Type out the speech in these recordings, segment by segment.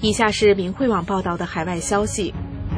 以下是明慧网报道的海外消息，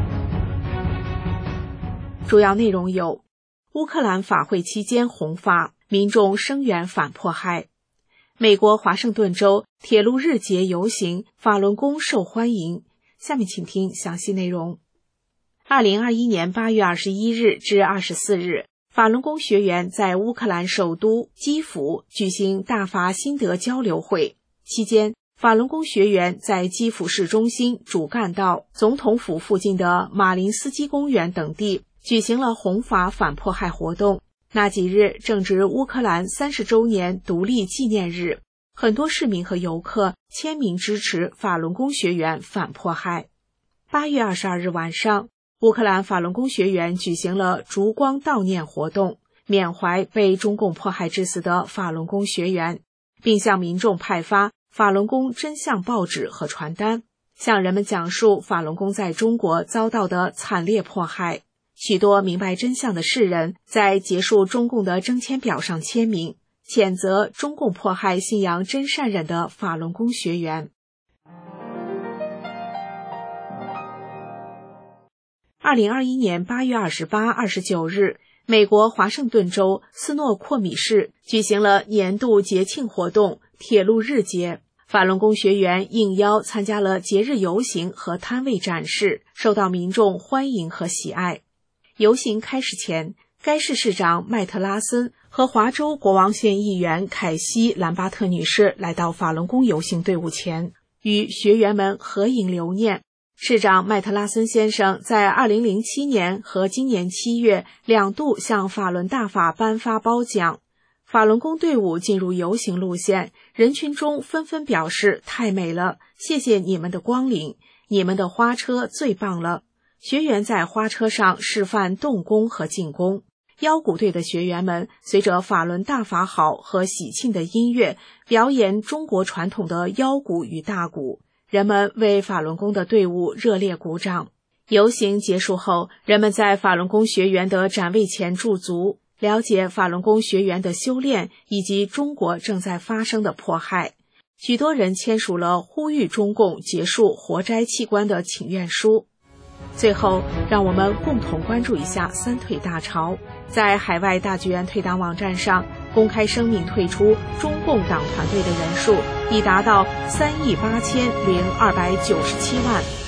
主要内容有：乌克兰法会期间红发，民众声援反迫害；美国华盛顿州铁路日节游行，法轮功受欢迎。下面请听详细内容。2021年8月21日至24日，法轮功学员在乌克兰首都基辅举行大法心得交流会，期间法轮功学员在基辅市中心主干道、总统府附近的马林斯基公园等地举行了红法反迫害活动。那几日正值乌克兰30周年独立纪念日，很多市民和游客签名支持法轮功学员反迫害。8月22日晚上，乌克兰法轮功学员举行了烛光悼念活动，缅怀被中共迫害致死的法轮功学员，并向民众派发法轮功真相报纸和传单，向人们讲述法轮功在中国遭到的惨烈迫害。许多明白真相的世人在结束中共的征签表上签名，谴责中共迫害信仰真善忍的法轮功学员。2021年8月28、29日，美国华盛顿州斯诺阔米市举行了年度节庆活动铁路日节，法轮功学员应邀参加了节日游行和摊位展示，受到民众欢迎和喜爱。游行开始前，该市市长麦特拉森和华州国王县议员凯西·兰巴特女士来到法轮功游行队伍前，与学员们合影留念。市长麦特拉森先生在2007年和今年7月2度向法轮大法颁发褒奖。法轮功队伍进入游行路线，人群中纷纷表示太美了，谢谢你们的光临，你们的花车最棒了。学员在花车上示范动功和静功，腰鼓队的学员们随着法轮大法好和喜庆的音乐表演中国传统的腰鼓与大鼓，人们为法轮功的队伍热烈鼓掌。游行结束后，人们在法轮功学员的展位前驻足，了解法轮功学员的修炼以及中国正在发生的迫害。许多人签署了呼吁中共结束活摘器官的请愿书。最后，让我们共同关注一下三退大潮。在海外大剧院退党网站上公开声明退出中共党团队的人数已达到3.80297万。